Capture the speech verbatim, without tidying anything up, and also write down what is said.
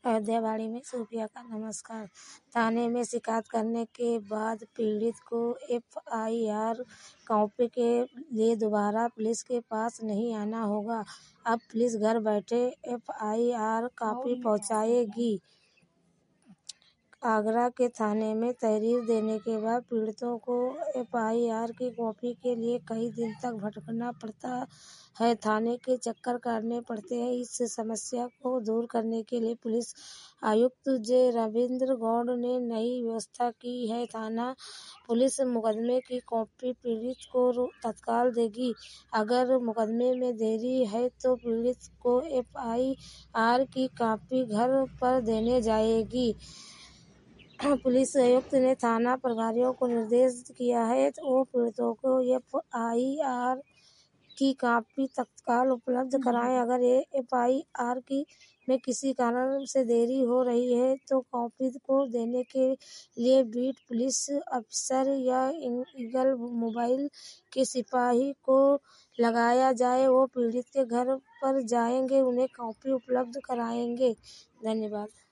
अयोध्यावाड़ी में सूफिया का नमस्कार। थाने में शिकायत करने के बाद पीड़ित को एफ आई आर कॉपी के लिए दोबारा पुलिस के पास नहीं आना होगा। अब पुलिस घर बैठे एफ आई आर कॉपी पहुंचाएगी। आगरा के थाने में तहरीर देने के बाद पीड़ितों को एफ आई आर की कॉपी के लिए कई दिन तक भटकना पड़ता है, थाने के चक्कर काटने पड़ते हैं। इस समस्या को दूर करने के लिए पुलिस आयुक्त जे रविंद्र गौड़ ने नई व्यवस्था की है। थाना पुलिस मुकदमे की कॉपी पीड़ित को तत्काल देगी। अगर मुकदमे में देरी है तो पीड़ित को एफ आई आर की कॉपी घर पर देने जाएगी। पुलिस आयुक्त ने थाना प्रभारियों को निर्देश किया है वो पीड़ितों को एफ आई आर की कॉपी तत्काल उपलब्ध कराएं। अगर एफ आई आर की में किसी कारण से देरी हो रही है तो कॉपी को देने के लिए बीट पुलिस अफसर या ईगल मोबाइल के सिपाही को लगाया जाए। वो पीड़ित के घर पर जाएंगे, उन्हें कॉपी उपलब्ध कराएंगे। धन्यवाद।